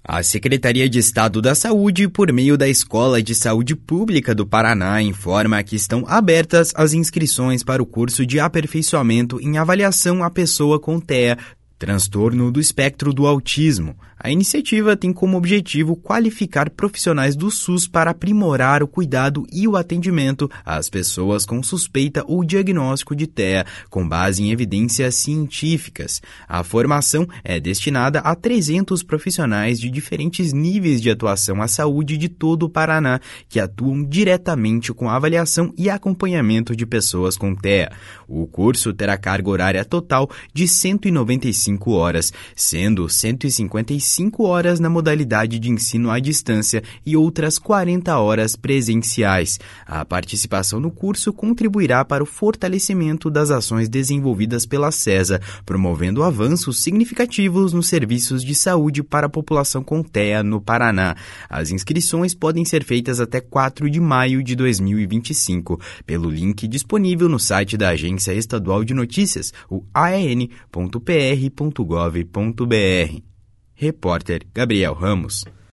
A Secretaria de Estado da Saúde, por meio da Escola de Saúde Pública do Paraná, informa que estão abertas as inscrições para o curso de aperfeiçoamento em avaliação à pessoa com TEA, transtorno do espectro do autismo. A iniciativa tem como objetivo qualificar profissionais do SUS para aprimorar o cuidado e o atendimento às pessoas com suspeita ou diagnóstico de TEA, com base em evidências científicas. A formação é destinada a 300 profissionais de diferentes níveis de atuação à saúde de todo o Paraná, que atuam diretamente com a avaliação e acompanhamento de pessoas com TEA. O curso terá carga horária total de 195 horas, sendo 155 horas na modalidade de ensino à distância e outras 40 horas presenciais. A participação no curso contribuirá para o fortalecimento das ações desenvolvidas pela SESA, promovendo avanços significativos nos serviços de saúde para a população com TEA no Paraná. As inscrições podem ser feitas até 4 de maio de 2025, pelo link disponível no site da Agência Estadual de Notícias, o aen.pr.gov.br. Repórter Gabriel Ramos.